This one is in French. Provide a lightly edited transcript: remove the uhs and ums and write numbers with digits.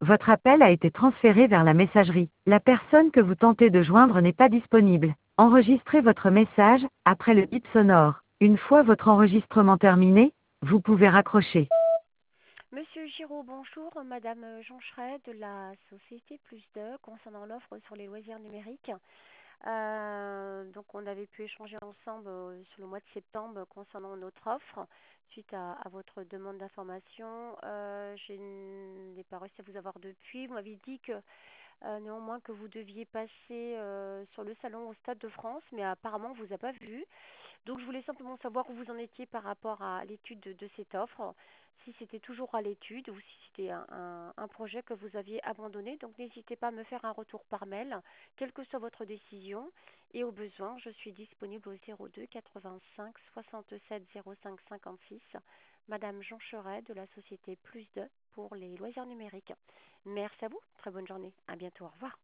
Votre appel a été transféré vers la messagerie. La personne que vous tentez de joindre n'est pas disponible. Enregistrez votre message après le bip sonore. Une fois votre enregistrement terminé, vous pouvez raccrocher. Monsieur Giraud, bonjour. Madame Jean Chray de la société Plus 2 concernant l'offre sur les loisirs numériques. Donc on avait pu échanger ensemble sur le mois de septembre concernant notre offre suite à votre demande d'information. Je n'ai pas réussi à vous avoir depuis. Vous m'avez dit que néanmoins que vous deviez passer sur le salon au Stade de France, mais apparemment on vous a pas vu. Donc je voulais simplement savoir où vous en étiez par rapport à l'étude de cette offre, si c'était toujours à l'étude ou si c'était un projet que vous aviez abandonné. Donc n'hésitez pas à me faire un retour par mail, quelle que soit votre décision. Et au besoin, je suis disponible au 02 85 67 05 56. Madame Jean Cheret de la société Plus 2 pour les loisirs numériques. Merci à vous, très bonne journée, à bientôt, au revoir.